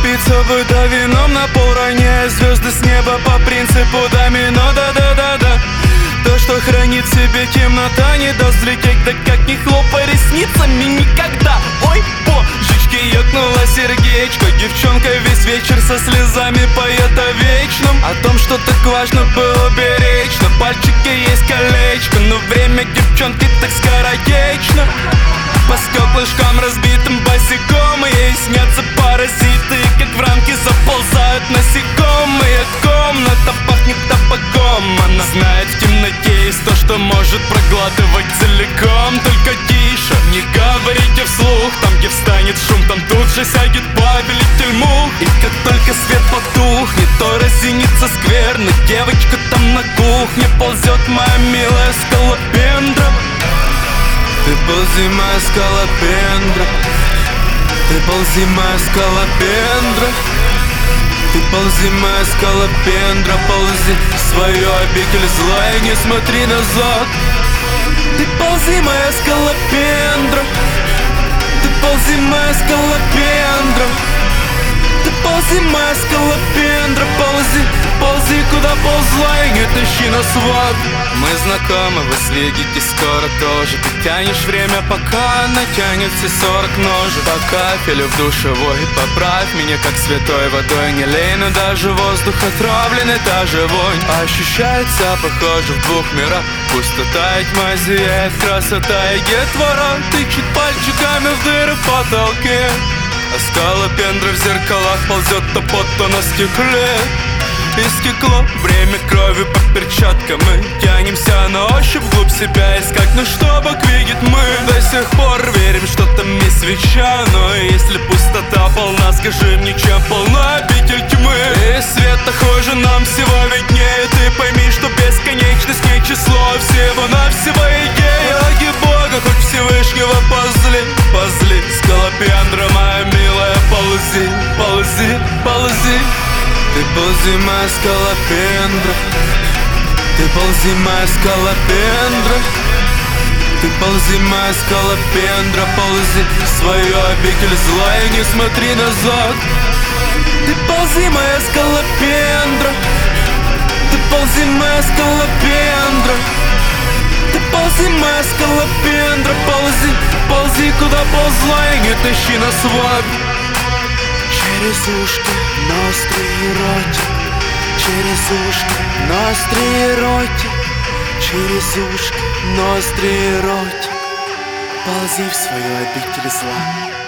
напиться бы да вином на пол, роняя звезды с неба по принципу домино. Да-да-да-да. То, что хранит в себе темнота, не даст взлететь, да как не хлопай ресницами никогда. Ой, божечки, ёкнула сердечко. Девчонка весь вечер со слезами поет о вечном, о том, что так важно было беречь. На пальчике есть колечко, но время девчонки так скоротечно. По стеклышкам разбитым босиком ей снятся паразиты, как в рамки заползают насекомые. Комната пахнет табаком, она знает в темноте есть то, что может проглатывать целиком. Только тише, не говорите вслух, там где встанет шум, там тут же сядет повелитель мух. И как только свет потухнет, то разинится скверно. Девочка там на кухне ползет, моя милая скалопендра. Ты ползи, моя скалопендра. Ты ползи, моя скалопендра. Ты ползи, моя скалопендра. Ползи в свою обитель зла и не смотри назад. Ты ползи, моя скалопендра. Ты ползи, моя скалопендра. Ты ползи, моя скалопендра. Ползи, ползи, куда ползла и не тащи на сват. Мы знакомы, вы свидитесь скоро тоже. Ты тянешь время, пока натянет все 40 ножек. По капелю в душевой поправь меня, как святой водой. Не лей, но даже воздух отравлен, и та же вонь ощущается, похоже, в двух мирах. Пустота и тьма зияет, красота и детвора тычет пальчиками в дыры в потолке. А скалопендра в зеркалах ползет то пот, то на стекле. И стекло, время крови по перчаткам. Мы тянемся на ощупь вглубь себя искать, но что Бог видит, мы до сих пор верим, что там есть свеча. Но если пустота полна, скажи мне, чем полна обитель тьмы? И света хуже нам всего виднее. Ты пойми, что бесконечность не число, всего-навсего идея. Ради Бога, хоть Всевышнего позли, позли. Скалопендра, моя милая, ползи, ползи, ползи. Ты ползи, моя скалопендра. Ты ползи, моя скалопендра. Ты ползи, моя скалопендра. Ползи в свою обитель зла и не смотри назад. Ты ползи, моя скалопендра. Ты ползи, моя скалопендра. Ты ползи, моя скалопендра. Ползи, ползи, куда ползла и не тащи на сват. Через ушки ноздри ротик, через ушки ноздри ротик, через ушки ноздри ротик. Ползи в свою обитель зла.